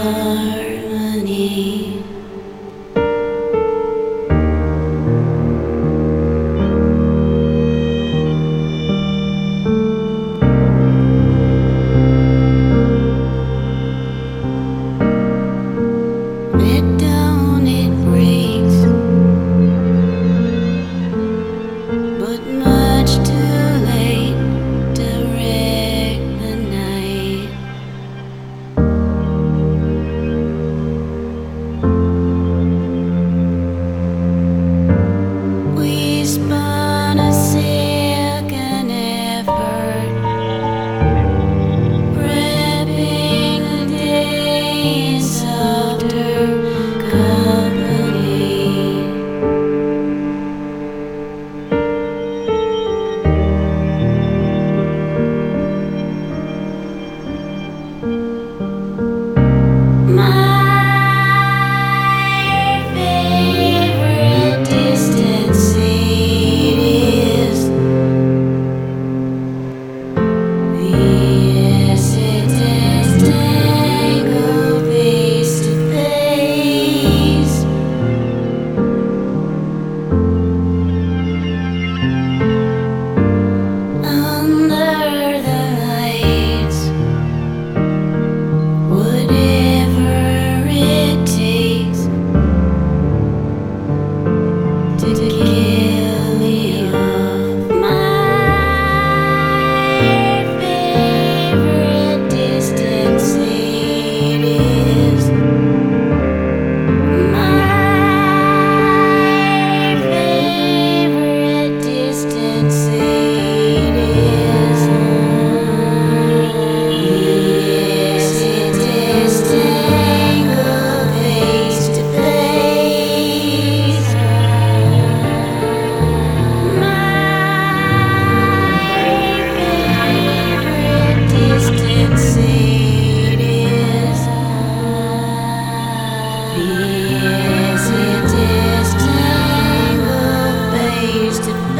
harmony. Middown it breaks, but much too late to wreck the night. We spun a second effort, prepping the day softer company. My favorite distant seat is the accident tangle face to face. Under the lights, whatever it takes to kill me off. My favorite distant seat is my favorite distant seat is tangle face to face. My favorite distant seat is tangle face to face.